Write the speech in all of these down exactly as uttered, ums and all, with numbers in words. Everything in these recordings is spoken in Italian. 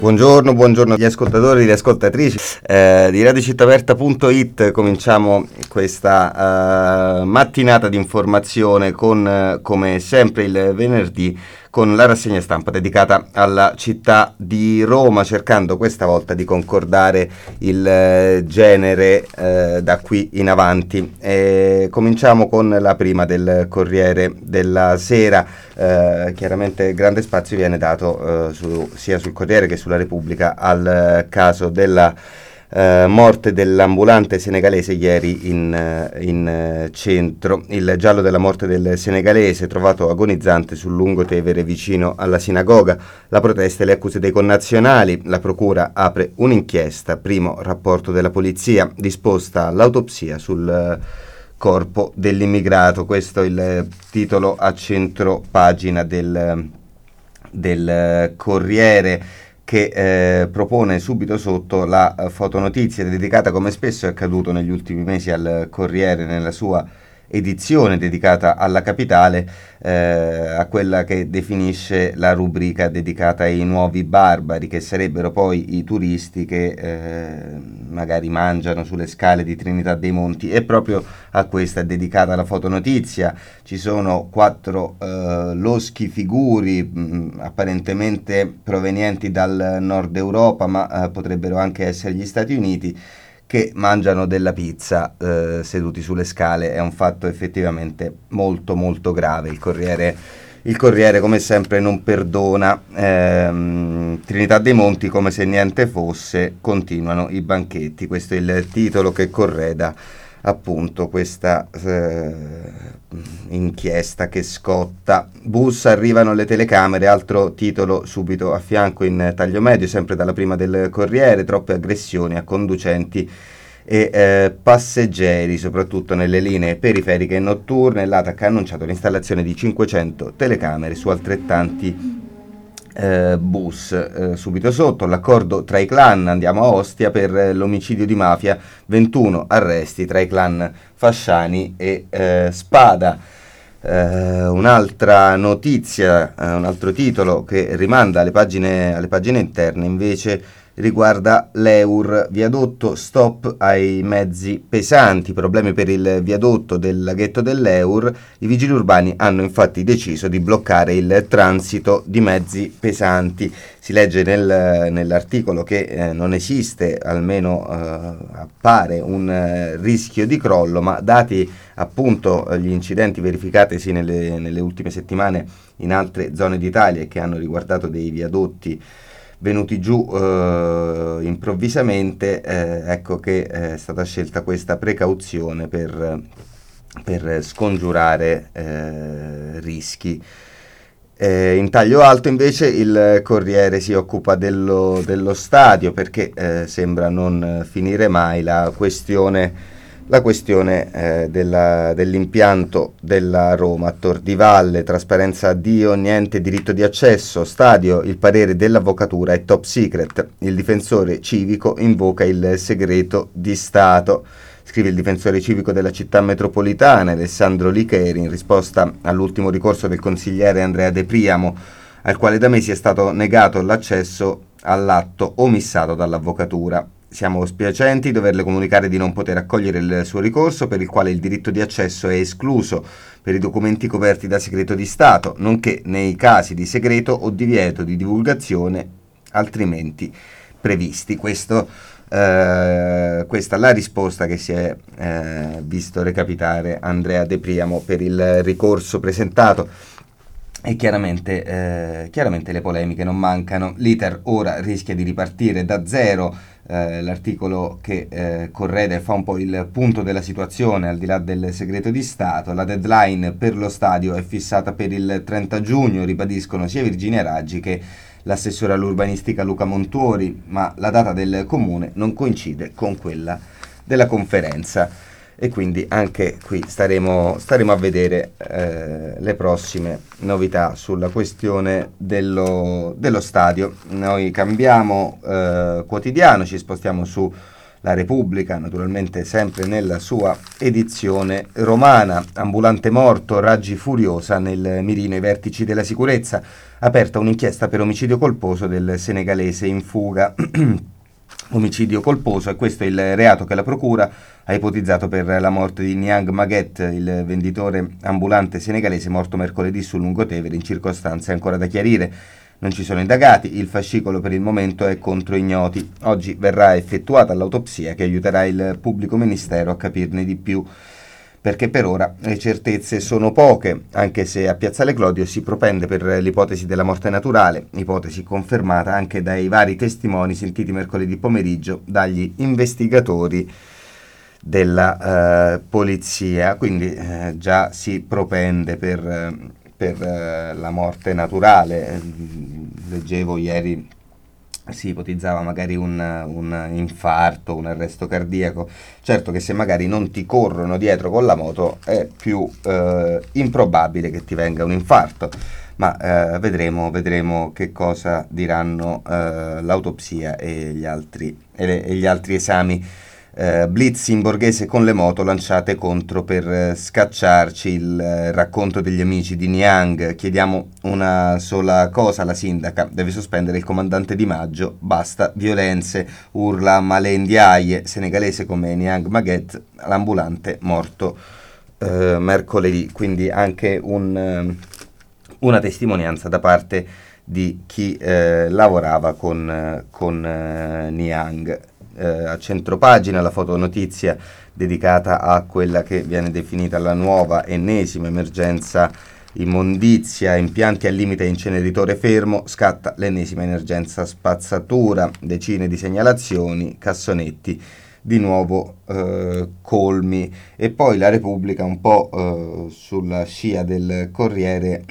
Buongiorno, buongiorno agli ascoltatori e le ascoltatrici eh, di radio città aperta punto it. Cominciamo questa uh, mattinata di informazione con, uh, come sempre il venerdì, con la rassegna stampa dedicata alla città di Roma, cercando questa volta di concordare il uh, genere uh, da qui in avanti. E cominciamo con la prima del Corriere della Sera. Uh, chiaramente grande spazio viene dato uh, su, sia sul Corriere che sulla Repubblica al uh, caso della Uh, morte dell'ambulante senegalese ieri in, uh, in uh, centro. Il giallo della morte del senegalese trovato agonizzante sul lungotevere vicino alla sinagoga. La protesta e le accuse dei connazionali. La procura apre un'inchiesta. Primo rapporto della polizia. Disposta l'autopsia sul uh, corpo dell'immigrato. Questo è il titolo a centro pagina del, del uh, Corriere, che eh, propone subito sotto la uh, fotonotizia dedicata, come spesso è accaduto negli ultimi mesi, al Corriere nella sua edizione dedicata alla capitale, eh, a quella che definisce la rubrica dedicata ai nuovi barbari, che sarebbero poi i turisti che eh, magari mangiano sulle scale di Trinità dei Monti, e proprio a questa è dedicata la fotonotizia. Ci sono quattro eh, loschi figuri mh, apparentemente provenienti dal nord Europa, ma eh, potrebbero anche essere gli Stati Uniti, che mangiano della pizza eh, seduti sulle scale. È un fatto effettivamente molto molto grave. Il Corriere, il Corriere come sempre non perdona. ehm, Trinità dei Monti come se niente fosse, continuano i banchetti. Questo è il titolo che correda appunto questa eh, inchiesta che scotta. Bus, arrivano le telecamere, altro titolo subito a fianco in taglio medio, sempre dalla prima del Corriere. Troppe aggressioni a conducenti e eh, passeggeri, soprattutto nelle linee periferiche e notturne. L'A T A C ha annunciato l'installazione di cinquecento telecamere su altrettanti Eh, bus. Eh, subito sotto l'accordo tra i clan, andiamo a Ostia per eh, l'omicidio di mafia, ventuno arresti tra i clan Fasciani e eh, Spada. Eh, un'altra notizia, eh, un altro titolo che rimanda alle pagine, alle pagine interne invece riguarda l'E U R, viadotto, stop ai mezzi pesanti, problemi per il viadotto del laghetto dell'E U R. I vigili urbani hanno infatti deciso di bloccare il transito di mezzi pesanti. Si legge nel, nell'articolo che eh, non esiste, almeno eh, appare, un eh, rischio di crollo, ma dati appunto gli incidenti verificatisi nelle, nelle ultime settimane in altre zone d'Italia, che hanno riguardato dei viadotti venuti giù eh, improvvisamente, eh, ecco che è stata scelta questa precauzione per, per scongiurare eh, rischi. Eh, in taglio alto invece il Corriere si occupa dello, dello stadio, perché eh, sembra non finire mai la questione La questione eh, della, dell'impianto della Roma a Tor di Valle. Trasparenza addio, niente diritto di accesso, stadio, il parere dell'avvocatura è top secret, il difensore civico invoca il segreto di Stato. Scrive il difensore civico della città metropolitana Alessandro Licheri in risposta all'ultimo ricorso del consigliere Andrea De Priamo, al quale da mesi è stato negato l'accesso all'atto omissato dall'avvocatura. Siamo spiacenti di doverle comunicare di non poter accogliere il suo ricorso, per il quale il diritto di accesso è escluso per i documenti coperti da segreto di Stato, nonché nei casi di segreto o divieto di divulgazione altrimenti previsti. Questo, eh, questa è la risposta che si è eh, visto recapitare Andrea De Priamo per il ricorso presentato. E chiaramente, eh, chiaramente le polemiche non mancano. L'iter ora rischia di ripartire da zero. Eh, l'articolo che eh, correde fa un po' il punto della situazione al di là del segreto di Stato. La deadline per lo stadio è fissata per il trenta giugno, ribadiscono sia Virginia Raggi che l'assessore all'urbanistica Luca Montuori, ma la data del comune non coincide con quella della conferenza. E quindi anche qui staremo, staremo a vedere eh, le prossime novità sulla questione dello, dello stadio. Noi cambiamo eh, quotidiano, ci spostiamo su La Repubblica, naturalmente sempre nella sua edizione romana. Ambulante morto, Raggi furiosa, nel mirino i vertici della sicurezza. Aperta un'inchiesta per omicidio colposo del senegalese in fuga. Omicidio colposo, e questo è il reato che la procura ha ipotizzato per la morte di Niang Maguette, il venditore ambulante senegalese morto mercoledì sul Lungotevere in circostanze ancora da chiarire. Non ci sono indagati, il fascicolo per il momento è contro ignoti. Oggi verrà effettuata l'autopsia che aiuterà il pubblico ministero a capirne di più, perché per ora le certezze sono poche, anche se a Piazzale Clodio si propende per l'ipotesi della morte naturale, ipotesi confermata anche dai vari testimoni sentiti mercoledì pomeriggio dagli investigatori della eh, polizia, quindi eh, già si propende per, eh, per eh, la morte naturale. Leggevo ieri, si ipotizzava magari un, un infarto, un arresto cardiaco. Certo che se magari non ti corrono dietro con la moto è più eh, improbabile che ti venga un infarto, ma eh, vedremo, vedremo che cosa diranno eh, l'autopsia e gli altri, e le, e gli altri esami. Uh, blitz in borghese con le moto lanciate contro per uh, scacciarci, il uh, racconto degli amici di Niang. Chiediamo una sola cosa alla sindaca: deve sospendere il comandante Di Maggio, basta violenze, urla Malé Ndiaye, senegalese come Niang Maguette, l'ambulante morto uh, mercoledì. Quindi anche un, uh, una testimonianza da parte di chi uh, lavorava con, uh, con uh, Niang. Eh, a centropagina la fotonotizia dedicata a quella che viene definita la nuova ennesima emergenza immondizia, impianti al limite inceneritore fermo, scatta l'ennesima emergenza spazzatura, decine di segnalazioni, cassonetti di nuovo eh, colmi. E poi la Repubblica, un po' eh, sulla scia del Corriere,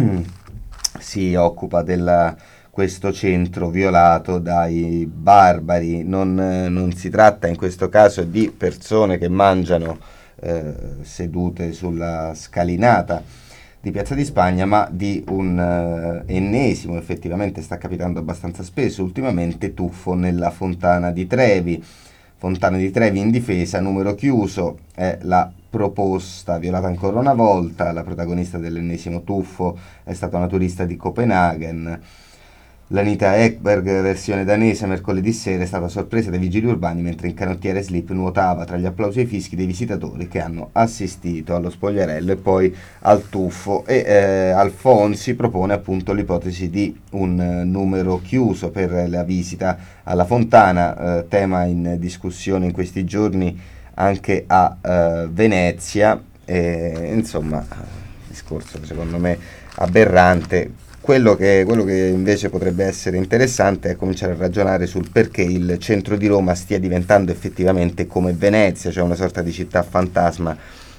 si occupa della questo centro violato dai barbari. Non, non si tratta in questo caso di persone che mangiano eh, sedute sulla scalinata di Piazza di Spagna, ma di un uh, ennesimo, effettivamente sta capitando abbastanza spesso ultimamente, tuffo nella Fontana di Trevi. Fontana di Trevi in difesa, numero chiuso, è la proposta, violata ancora una volta. La protagonista dell'ennesimo tuffo è stata una turista di Copenaghen. L'Anita Ekberg, versione danese, mercoledì sera è stata sorpresa dai vigili urbani mentre in canottiere slip nuotava tra gli applausi e i fischi dei visitatori che hanno assistito allo spogliarello e poi al tuffo. E eh, Alfonsi propone appunto l'ipotesi di un uh, numero chiuso per la visita alla fontana, uh, tema in discussione in questi giorni anche a uh, Venezia. E, insomma, discorso secondo me aberrante. Quello che, quello che invece potrebbe essere interessante è cominciare a ragionare sul perché il centro di Roma stia diventando effettivamente come Venezia, cioè una sorta di città fantasma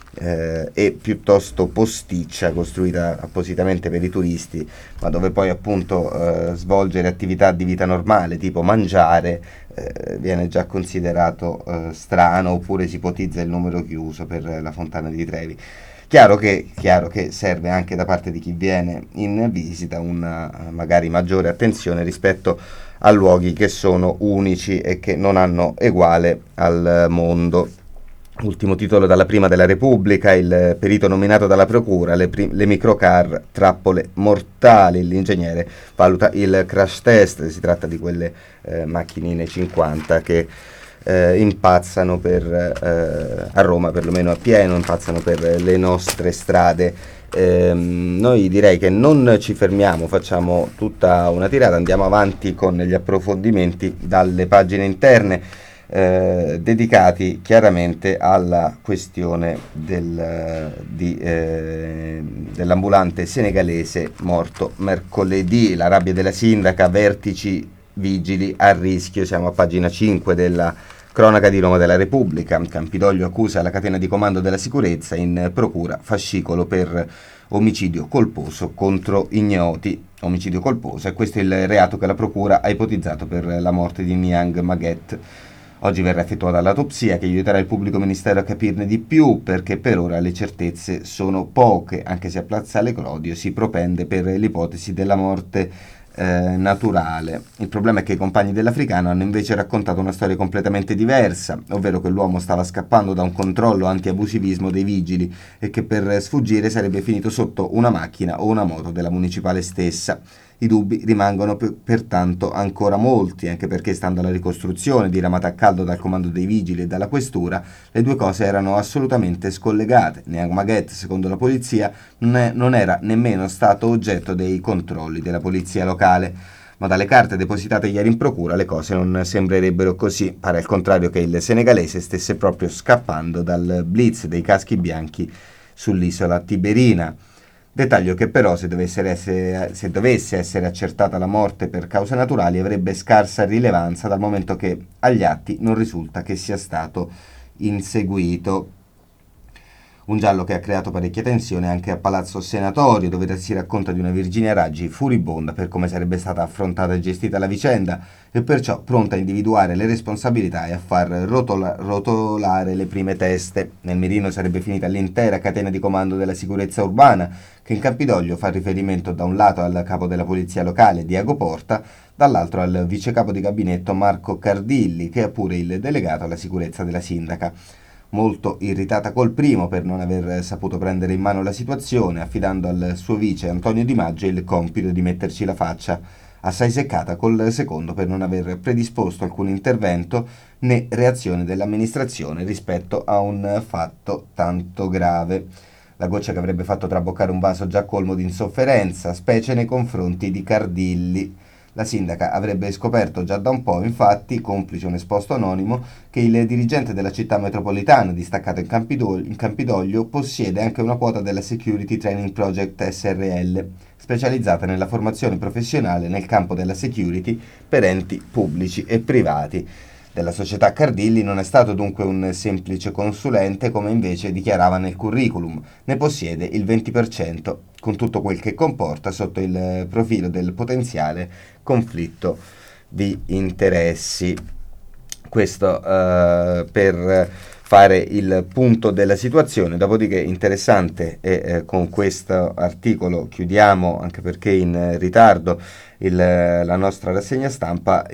eh, e piuttosto posticcia, costruita appositamente per i turisti, ma dove poi appunto eh, svolgere attività di vita normale, tipo mangiare, eh, viene già considerato eh, strano, oppure si ipotizza il numero chiuso per la Fontana di Trevi. Chiaro che, chiaro che serve anche da parte di chi viene in visita una magari maggiore attenzione rispetto a luoghi che sono unici e che non hanno eguale al mondo. Ultimo titolo dalla prima della Repubblica: il perito nominato dalla procura, le, prim- le microcar, trappole mortali, l'ingegnere valuta il crash test. Si tratta di quelle eh, macchinine cinquanta che Eh, impazzano per, eh, a Roma, perlomeno a pieno, impazzano per le nostre strade. Eh, noi direi che non ci fermiamo, facciamo tutta una tirata, andiamo avanti con gli approfondimenti dalle pagine interne, eh, dedicati chiaramente alla questione del, di, eh, dell'ambulante senegalese morto mercoledì. La rabbia della sindaca, vertici vigili a rischio. Siamo a pagina cinque della cronaca di Roma della Repubblica. Campidoglio accusa la catena di comando della sicurezza, in procura fascicolo per omicidio colposo contro ignoti. Omicidio colposo, e questo è il reato che la procura ha ipotizzato per la morte di Niang Maguette. Oggi verrà effettuata l'autopsia che aiuterà il pubblico ministero a capirne di più, perché per ora le certezze sono poche, anche se a Piazzale Clodio si propende per l'ipotesi della morte eh, naturale. Il problema è che i compagni dell'africano hanno invece raccontato una storia completamente diversa, ovvero che l'uomo stava scappando da un controllo anti-abusivismo dei vigili e che per sfuggire sarebbe finito sotto una macchina o una moto della municipale stessa. I dubbi rimangono per, pertanto ancora molti, anche perché, stando alla ricostruzione diramata a caldo dal comando dei vigili e dalla questura, le due cose erano assolutamente scollegate. Niang Maguette, secondo la polizia, non, è, non era nemmeno stato oggetto dei controlli della polizia locale. Ma dalle carte depositate ieri in procura le cose non sembrerebbero così. Pare al contrario che il senegalese stesse proprio scappando dal blitz dei caschi bianchi sull'isola Tiberina. Dettaglio che però, se dovesse essere, se dovesse essere accertata la morte per cause naturali, avrebbe scarsa rilevanza, dal momento che agli atti non risulta che sia stato inseguito. Un giallo che ha creato parecchia tensione anche a Palazzo Senatorio, dove si racconta di una Virginia Raggi furibonda per come sarebbe stata affrontata e gestita la vicenda, e perciò pronta a individuare le responsabilità e a far rotola- rotolare le prime teste. Nel mirino sarebbe finita l'intera catena di comando della sicurezza urbana, che in Campidoglio fa riferimento da un lato al capo della polizia locale, Diego Porta, dall'altro al vice capo di gabinetto Marco Cardilli, che è pure il delegato alla sicurezza della sindaca. Molto irritata col primo per non aver saputo prendere in mano la situazione, affidando al suo vice Antonio Di Maggio il compito di metterci la faccia, assai seccata col secondo per non aver predisposto alcun intervento né reazione dell'amministrazione rispetto a un fatto tanto grave. La goccia che avrebbe fatto traboccare un vaso già colmo di insofferenza, specie nei confronti di Cardilli. La sindaca avrebbe scoperto già da un po', infatti, complice un esposto anonimo, che il dirigente della città metropolitana, distaccato in Campidoglio, in Campidoglio, possiede anche una quota della Security Training Project S R L, specializzata nella formazione professionale nel campo della security per enti pubblici e privati. Della società Cardilli non è stato dunque un semplice consulente, come invece dichiarava nel curriculum, ne possiede il venti per cento, con tutto quel che comporta sotto il profilo del potenziale conflitto di interessi. Questo uh, per fare il punto della situazione. Dopodiché, interessante, e eh, con questo articolo chiudiamo, anche perché in ritardo, il, la nostra rassegna stampa,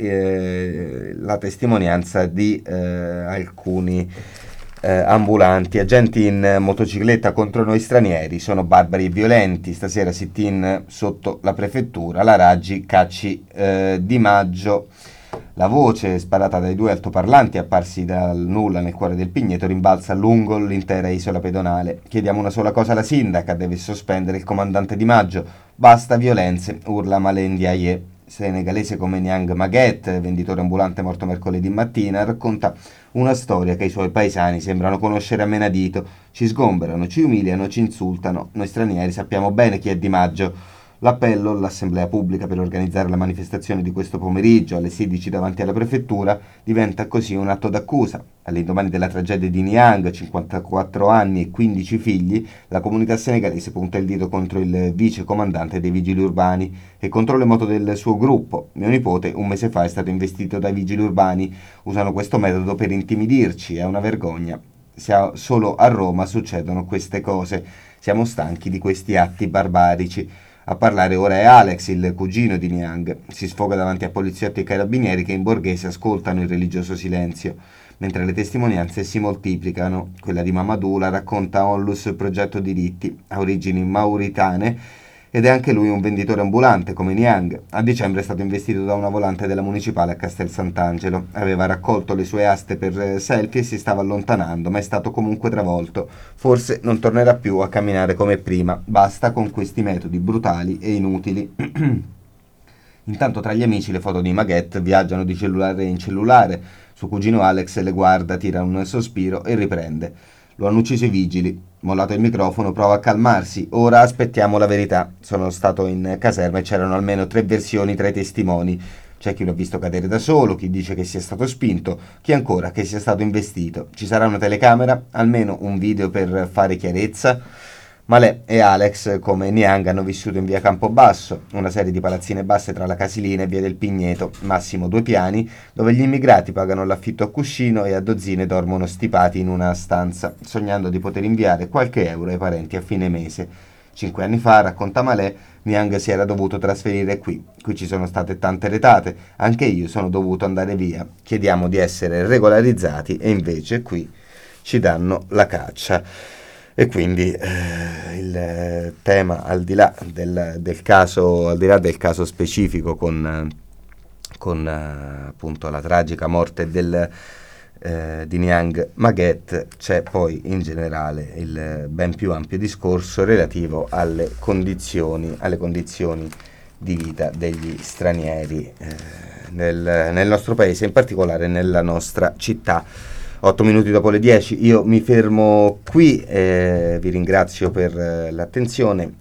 eh, la testimonianza di eh, alcuni eh, ambulanti. Agenti in motocicletta contro noi stranieri, sono barbari e violenti, stasera sit-in sotto la prefettura, la Raggi cacci eh, Di Maggio. La voce, sparata dai due altoparlanti apparsi dal nulla nel cuore del Pigneto, rimbalza lungo l'intera isola pedonale. Chiediamo una sola cosa alla sindaca, deve sospendere il comandante Di Maggio. Basta violenze, urla Malendi Aie. Senegalese come Niang Maguette, venditore ambulante morto mercoledì mattina, racconta una storia che i suoi paesani sembrano conoscere a menadito. Ci sgomberano, ci umiliano, ci insultano. Noi stranieri sappiamo bene chi è Di Maggio. L'appello, l'assemblea pubblica per organizzare la manifestazione di questo pomeriggio alle sedici davanti alla prefettura, diventa così un atto d'accusa. All'indomani della tragedia di Niang, cinquantaquattro anni e quindici figli, la comunità senegalese punta il dito contro il vice comandante dei vigili urbani e contro le moto del suo gruppo. Mio nipote un mese fa è stato investito dai vigili urbani. Usano questo metodo per intimidirci, è una vergogna. Solo a Roma succedono queste cose. Siamo stanchi di questi atti barbarici. A parlare ora è Alex, il cugino di Niang. Si sfoga davanti a poliziotti e carabinieri che in borghese ascoltano il religioso silenzio, mentre le testimonianze si moltiplicano. Quella di Mamadou la racconta Onlus Progetto Diritti, ha origini mauritane ed è anche lui un venditore ambulante come Niang. A dicembre è stato investito da una volante della municipale a Castel Sant'Angelo. Aveva raccolto le sue aste per selfie e si stava allontanando, ma è stato comunque travolto. Forse non tornerà più a camminare come prima. Basta con questi metodi brutali e inutili. Intanto tra gli amici le foto di Maguette viaggiano di cellulare in cellulare. Suo cugino Alex le guarda, tira un sospiro e riprende. Lo hanno ucciso i vigili. Mollato il microfono, prova a calmarsi. Ora aspettiamo la verità. Sono stato in caserma e c'erano almeno tre versioni tra i testimoni. C'è chi lo ha visto cadere da solo, chi dice che sia stato spinto, chi ancora che sia stato investito. Ci sarà una telecamera? Almeno un video per fare chiarezza? Malè e Alex, come Niang, hanno vissuto in via Campobasso, una serie di palazzine basse tra la Casilina e via del Pigneto, massimo due piani, dove gli immigrati pagano l'affitto a cuscino e a dozzine dormono stipati in una stanza, sognando di poter inviare qualche euro ai parenti a fine mese. Cinque anni fa, racconta Malè, Niang si era dovuto trasferire qui. Qui ci sono state tante retate, anche io sono dovuto andare via. Chiediamo di essere regolarizzati e invece qui ci danno la caccia. E quindi eh, il tema, al di là del, del caso, al di là del caso specifico con, con eh, appunto la tragica morte del Eh, di Niang Maguette, c'è poi in generale il ben più ampio discorso relativo alle condizioni, alle condizioni di vita degli stranieri eh, nel, nel nostro paese, in particolare nella nostra città. Otto minuti dopo le dieci, io mi fermo qui, eh, vi ringrazio per eh, l'attenzione